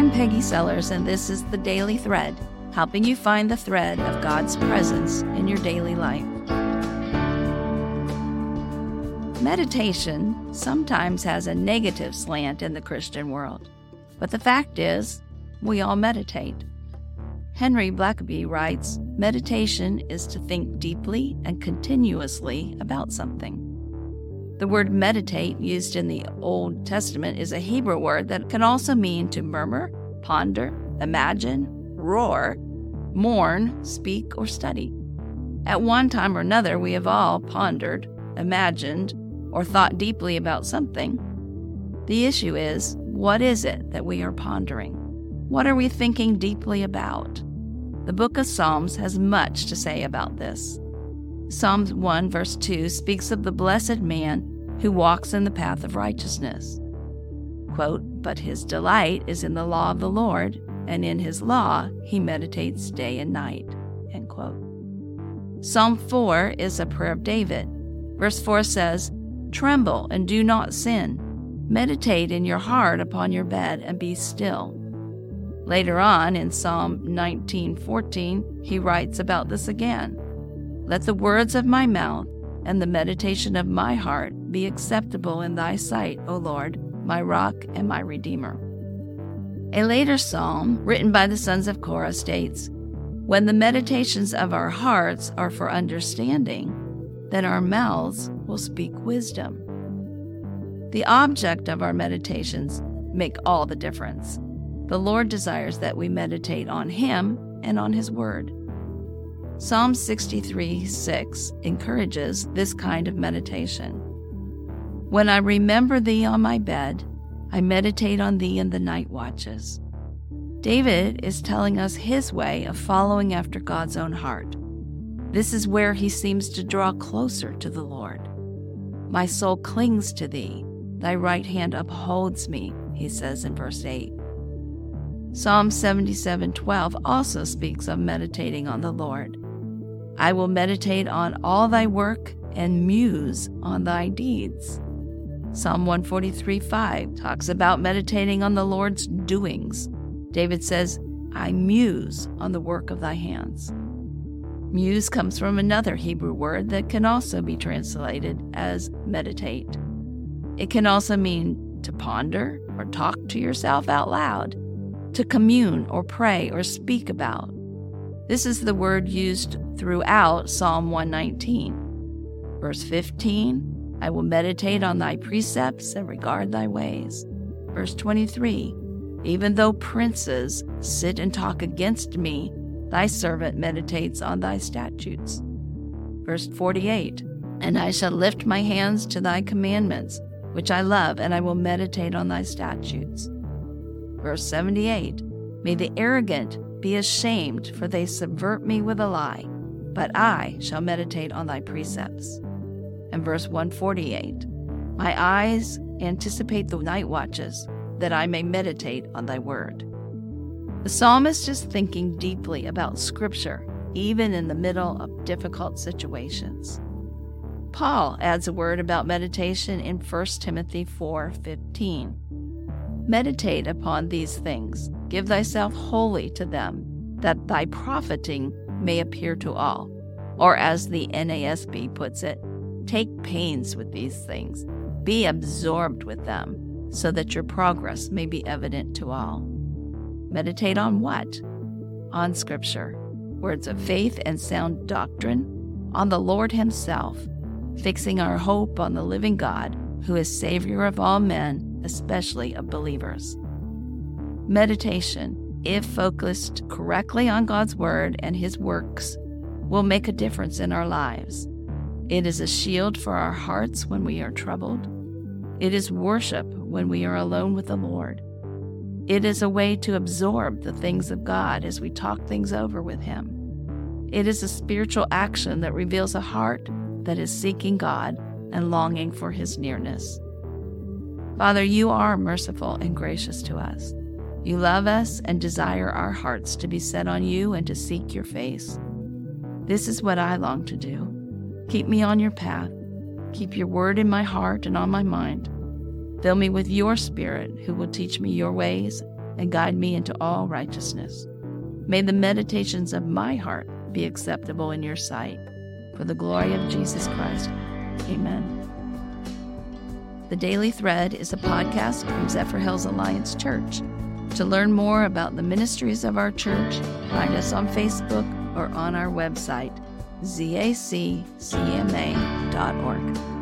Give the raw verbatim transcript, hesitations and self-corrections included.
I'm Peggy Sellers, and this is The Daily Thread, helping you find the thread of God's presence in your daily life. Meditation sometimes has a negative slant in the Christian world, but the fact is, we all meditate. Henry Blackaby writes, meditation is to think deeply and continuously about something. The word meditate used in the Old Testament is a Hebrew word that can also mean to murmur, ponder, imagine, roar, mourn, speak, or study. At one time or another, we have all pondered, imagined, or thought deeply about something. The issue is, what is it that we are pondering? What are we thinking deeply about? The book of Psalms has much to say about this. Psalms one verse two speaks of the blessed man who walks in the path of righteousness. Quote, "But his delight is in the law of the Lord, and in his law he meditates day and night." End quote. Psalm four is a prayer of David. Verse four says, "Tremble and do not sin. Meditate in your heart upon your bed and be still." Later on in Psalm nineteen fourteen, he writes about this again. "Let the words of my mouth and the meditation of my heart be acceptable in thy sight, O Lord, my rock and my redeemer." A later psalm, written by the sons of Korah, states, "When the meditations of our hearts are for understanding, then our mouths will speak wisdom." The object of our meditations make all the difference. The Lord desires that we meditate on Him and on His Word. Psalm sixty-three six encourages this kind of meditation. "When I remember Thee on my bed, I meditate on Thee in the night watches." David is telling us his way of following after God's own heart. This is where he seems to draw closer to the Lord. "My soul clings to Thee, Thy right hand upholds me," he says in verse eight. Psalm seventy-seven twelve also speaks of meditating on the Lord. "I will meditate on all Thy work and muse on Thy deeds." Psalm one forty-three five talks about meditating on the Lord's doings. David says, "I muse on the work of Thy hands." Muse comes from another Hebrew word that can also be translated as meditate. It can also mean to ponder or talk to yourself out loud, to commune or pray or speak about. This is the word used throughout Psalm one nineteen. Verse fifteen, "I will meditate on Thy precepts and regard Thy ways." Verse twenty-three, "Even though princes sit and talk against me, Thy servant meditates on Thy statutes." Verse forty-eight, "And I shall lift my hands to Thy commandments, which I love, and I will meditate on Thy statutes." Verse seventy-eight, "May the arrogant be ashamed, for they subvert me with a lie, but I shall meditate on Thy precepts." And verse one forty-eight, "My eyes anticipate the night watches, that I may meditate on Thy word." The psalmist is thinking deeply about Scripture, even in the middle of difficult situations. Paul adds a word about meditation in First Timothy four fifteen. "Meditate upon these things, give thyself wholly to them, that thy profiting may appear to all." Or as the N A S B puts it, "Take pains with these things, be absorbed with them, so that your progress may be evident to all." Meditate on what? On Scripture, words of faith and sound doctrine, on the Lord Himself, fixing our hope on the living God, who is Savior of all men, especially of believers. Meditation, if focused correctly on God's Word and His works, will make a difference in our lives. It is a shield for our hearts when we are troubled. It is worship when we are alone with the Lord. It is a way to absorb the things of God as we talk things over with Him. It is a spiritual action that reveals a heart that is seeking God and longing for His nearness. Father, You are merciful and gracious to us. You love us and desire our hearts to be set on You and to seek Your face. This is what I long to do. Keep me on Your path. Keep Your word in my heart and on my mind. Fill me with Your Spirit, who will teach me Your ways and guide me into all righteousness. May the meditations of my heart be acceptable in your sight, for the glory of Jesus Christ. Amen. The Daily Thread is a podcast from Zephyr Hills Alliance Church. To learn more about the ministries of our church, find us on Facebook or on our website, Z A C C M A dot org.